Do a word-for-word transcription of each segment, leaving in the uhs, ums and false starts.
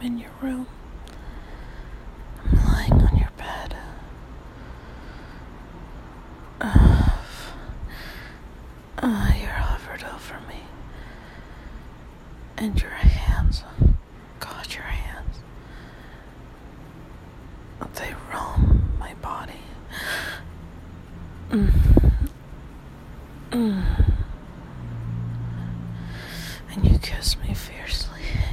in your room. I'm lying on your bed. Uh, uh, you're hovered over me. And your hands, God, your hands, they roam my body. Mm. Mm. And you kiss me fiercely.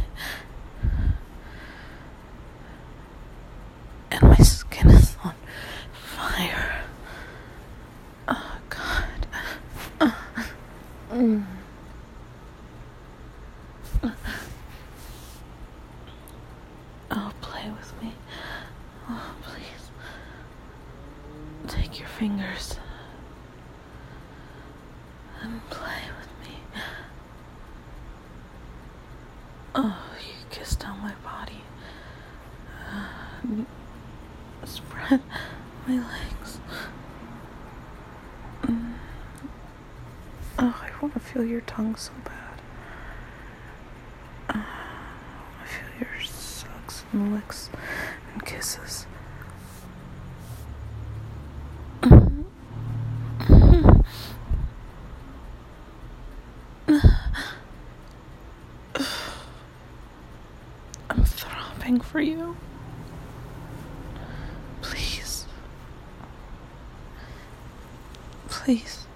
And my skin is on fire. Oh, God. Uh. Mm. Oh, play with me. Oh, please. Take your fingers and play with me. Oh, you kissed on my body. Uh, spread my legs. Mm. Oh, I want to feel your tongue so bad. Uh, I feel your sucks and licks and kisses. I'm throbbing for you. Please. Please.